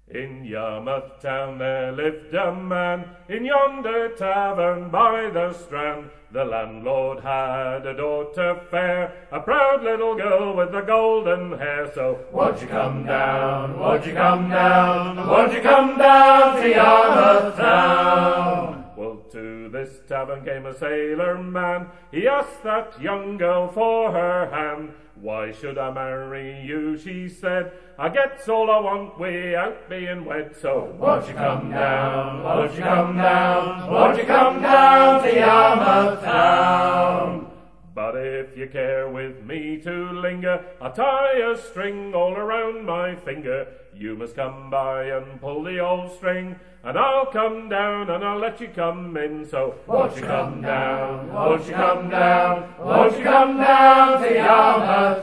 In Yarmouth town there lived a man, in yonder tavern by the strand. The landlord had a daughter fair, a proud little girl with the golden hair. So won't you come down, won't you come down, won't you come down to Yarmouth town? Well, to this tavern came a sailor man. He asked that young girl for her hand. Why should I marry you, she said, I gets all I want without being wed. So won't you come down, won't you come down, won't you come down to Yarmouth town? But if you care with me to linger, I'll tie a string all around my finger. You must come by and pull the old string, and I'll come down and I'll let you come in. So won't you come down, won't you come down, won't you come down to Yarmouth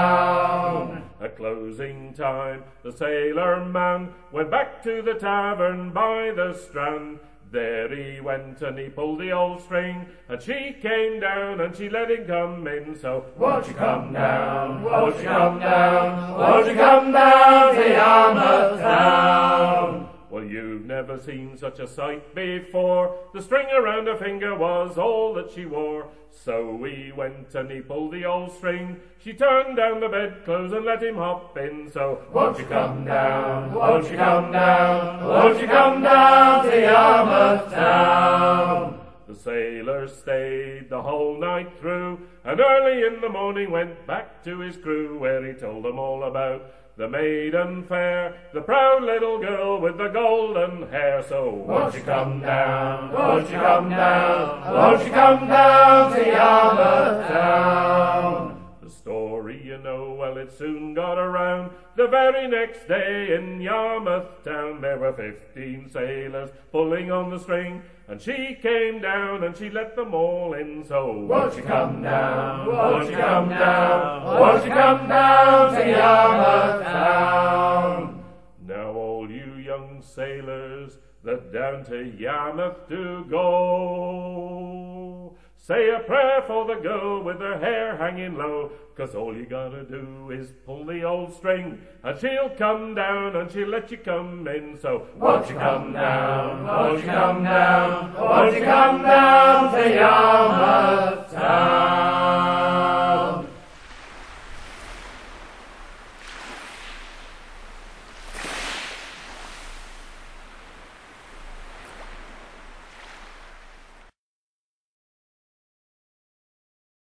town? At closing time, the sailor man went back to the tavern by the strand. There he went and he pulled the old string, and she came down and she let him come in. So won't you come down, won't you come down, won't you come down to Yarmouth town? Well, you've never seen such a sight before. The string around her finger was all that she wore. So he went and he pulled the old string. She turned down the bedclothes and let him hop in. So won't you come down, won't you come down, won't you come down to Yarmouth town? The sailor stayed the whole night through, and early in the morning went back to his crew, where he told them all about the maiden fair, the proud little girl with the golden hair. So won't you come down, won't you come down, won't you come down to Yarmouth town? The story you know, well, it soon got around. The very next day in Yarmouth town there were 15 sailors pulling on the string, and she came down and she let them all in. So won't you come down, won't you come down, won't you come down to Yarmouth town? Now all you young sailors that down to Yarmouth do go, say a prayer for the girl with her hair hanging low, 'cause all you gotta do is pull the old string, and she'll come down and she'll let you come in. So won't you come down, won't you come down, won't you come down to Yarmouth town?